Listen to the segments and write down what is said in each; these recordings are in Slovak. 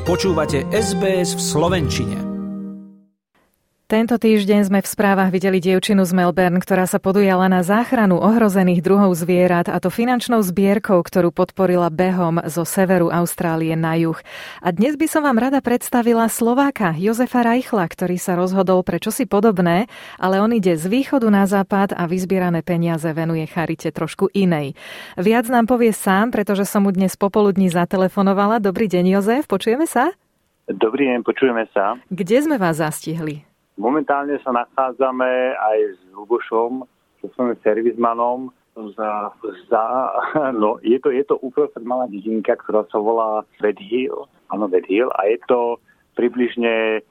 Počúvate SBS v slovenčine. Tento týždeň sme v správach videli dievčinu z Melbourne, ktorá sa podujala na záchranu ohrozených druhov zvierat, a to finančnou zbierkou, ktorú podporila behom zo severu Austrálie na juh. A dnes by som vám rada predstavila Slováka Jozefa Reichla, ktorý sa rozhodol pre čosi podobné, ale on ide z východu na západ a vyzbierané peniaze venuje charite trošku inej. Viac nám povie sám, pretože som mu dnes popoludní zatelefonovala. Dobrý deň, Jozef, počujeme sa? Dobrý deň, počujeme sa. Kde sme vás zastihli? Momentálne sa nachádzame aj s Lubošom, so svojím servismanom. Je to uprostred malá dedinka, ktorá sa volá Red Hill. Áno, Red Hill. A je to približne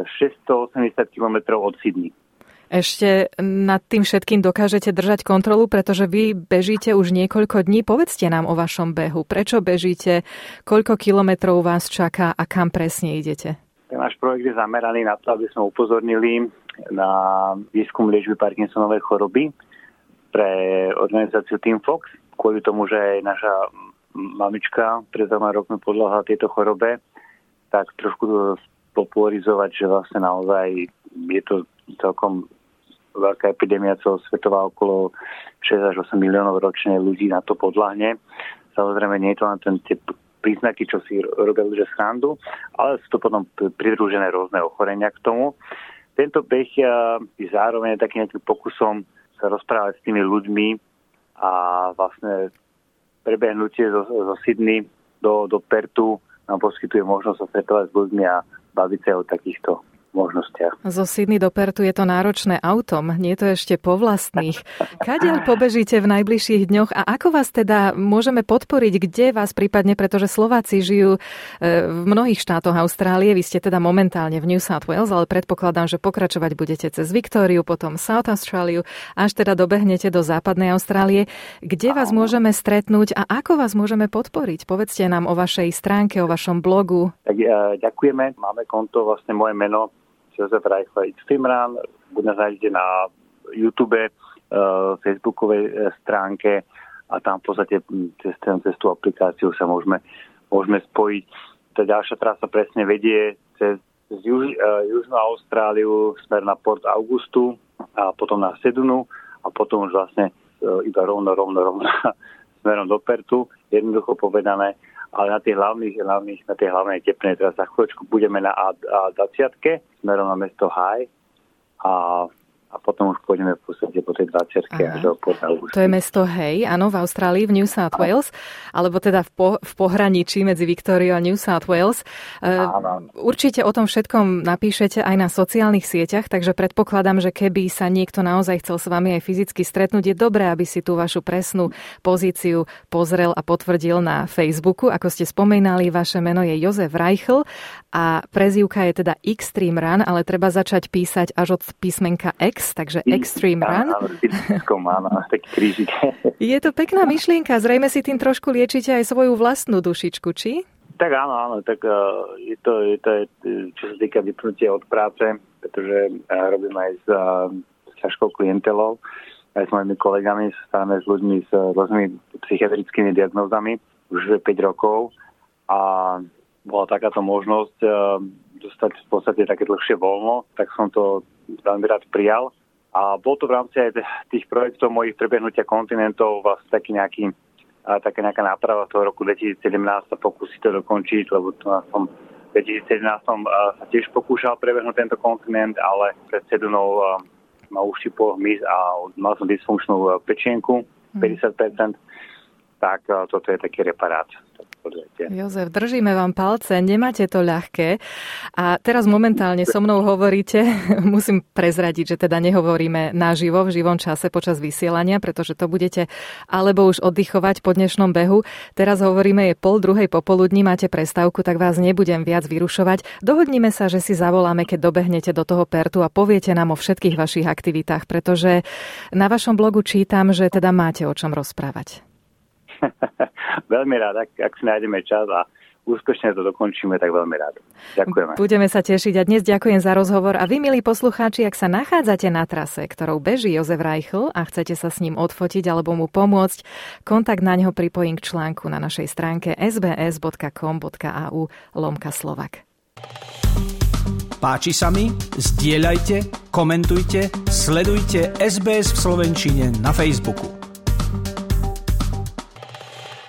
680 km od Sydney. Ešte nad tým všetkým dokážete držať kontrolu, pretože vy bežíte už niekoľko dní. Povedzte nám o vašom behu. Prečo bežíte? Koľko kilometrov vás čaká a kam presne idete? Náš projekt je zameraný na to, aby sme upozornili na výskum liečby Parkinsonovej choroby pre organizáciu Team Fox. Kvôli tomu, že aj naša mamička pred 2 rokmi podľahla tejto chorobe, tak trošku popularizovať, že vlastne naozaj je to celkom veľká epidémia celosvetová, okolo 6 až 8 miliónov ročne ľudí na to podľahne. Samozrejme, nie je to len tie príznaky, čo si robia ľudia srandu, ale sú to potom pridružené rôzne ochorenia k tomu. Tento beh je zároveň takým nejakým pokusom sa rozprávať s tými ľuďmi a vlastne prebehnutie zo Sydney do Perthu nám poskytuje možnosť sa stretovať s ľuďmi a baviť sa o takýchto možnostiach. Zo Sydney do Perthu je to náročné autom, nie je to ešte po vlastných. Kadiaľ pobežíte v najbližších dňoch a ako vás teda môžeme podporiť, kde vás prípadne, pretože Slováci žijú v mnohých štátoch Austrálie, vy ste teda momentálne v New South Wales, ale predpokladám, že pokračovať budete cez Viktóriu, potom South Australiu, až teda dobehnete do západnej Austrálie. Kde vás môžeme stretnúť a ako vás môžeme podporiť? Povedzte nám o vašej stránke, o vašom blogu. Tak ďakujeme, máme konto, vlastne moje meno Jozef Reichel Extreme Run, buď nás nájdete na YouTube, Facebookovej stránke a tam v podstate cez tú aplikáciu sa môžeme spojiť. Tá ďalšia trasa presne vedie cez Južnú Austráliu smer na Port Augustu a potom na Sedunu a potom už vlastne iba rovno smerom do Perthu, jednoducho povedané. Ale na tej hlavnej tepnej teraz za chvíľočku budeme na A20 smerom na mesto High a potom už pôjdeme v podstate po tej 20 až do Port Augusta. To je mesto Hay, áno, v Austrálii, v New South Wales, alebo teda v pohraničí medzi Victoriou a New South Wales. Určite o tom všetkom napíšete aj na sociálnych sieťach, takže predpokladám, že keby sa niekto naozaj chcel s vami aj fyzicky stretnúť, je dobré, aby si tú vašu presnú pozíciu pozrel a potvrdil na Facebooku. Ako ste spomínali, vaše meno je Jozef Reichel a prezývka je teda Extreme Run, ale treba začať písať až od písmenka X, takže Extreme Run. Taký krížik. Je to pekná myšlienka, zrejme si tým trošku liečite aj svoju vlastnú dušičku, či? Tak áno, tak je to, čo sa týka vypnutia od práce, pretože robím aj s ťažkou klientelou, aj s mojimi kolegami, stávame s ľuďmi s rôznymi psychiatrickými diagnózami už 5 rokov a bola takáto možnosť dostať v podstate také dlhšie voľno, tak som to veľmi rád prijal. A bol to v rámci aj tých projektov mojich prebehnutia kontinentov vlastne taká nejaká náprava toho roku 2017 sa pokúsiť to dokončiť, lebo to som v 2017 sa tiež pokúšal prebehnúť tento kontinent, ale pred Sedunou ma uštipol hmyz a mal som dysfunkčnú pečienku 50%, tak toto je taký reparát. Jozef, držíme vám palce, nemáte to ľahké a teraz momentálne so mnou hovoríte, musím prezradiť, že teda nehovoríme naživo v živom čase počas vysielania, pretože to budete alebo už oddychovať po dnešnom behu. Teraz hovoríme, je 1:30 popoludní, máte prestávku, tak vás nebudem viac vyrušovať. Dohodnime sa, že si zavoláme, keď dobehnete do toho Perthu a poviete nám o všetkých vašich aktivitách, pretože na vašom blogu čítam, že teda máte o čom rozprávať. Veľmi rád, ak si nájdeme čas a úspešne to dokončíme, tak veľmi rád. Ďakujeme. Budeme sa tešiť a dnes ďakujem za rozhovor. A vy, milí poslucháči, ak sa nachádzate na trase, ktorou beží Jozef Reichl a chcete sa s ním odfotiť alebo mu pomôcť, kontakt na ňo pripojím k článku na našej stránke sbs.com.au/Slovak. Páči sa mi? Zdieľajte, komentujte, sledujte SBS v slovenčine na Facebooku.